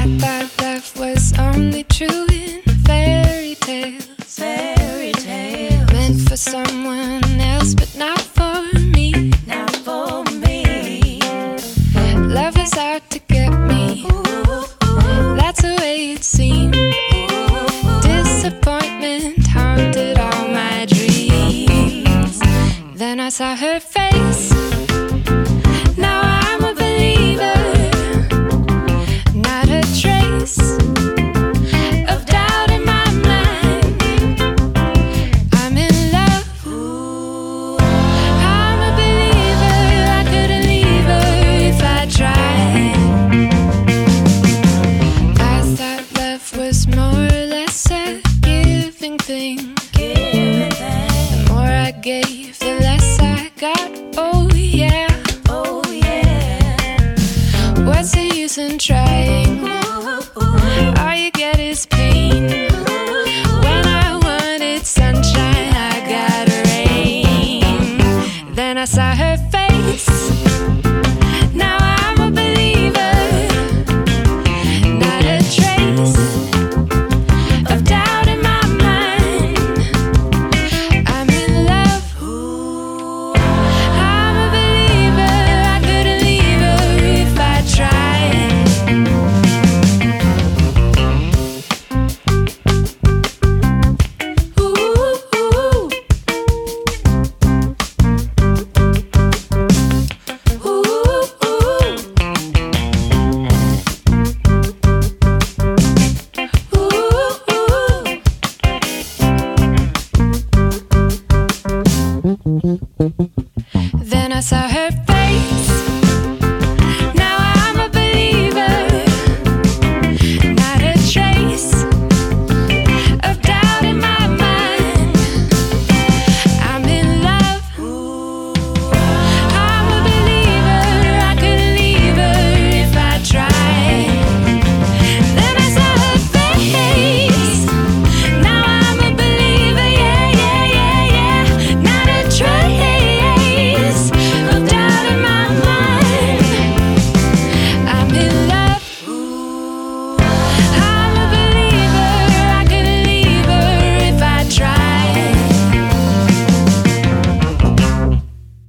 thought love was only true in fairy tales. Fairy tales. Meant for someone else, but not for me. Not for me. Love is out to get me. That's the way it seemed. Disappointment haunted all my dreams. Then I saw her face. Now I'm a believer. Not a trace of doubt in my mind. I'm in love. I'm a believer. I couldn't leave her if I tried. I thought love was more or less a giving thing. The more I gave, the less I got. Oh yeah. Oh yeah. What's the use in trying? All you get is pain. When I wanted sunshine, I got rain. Then I saw her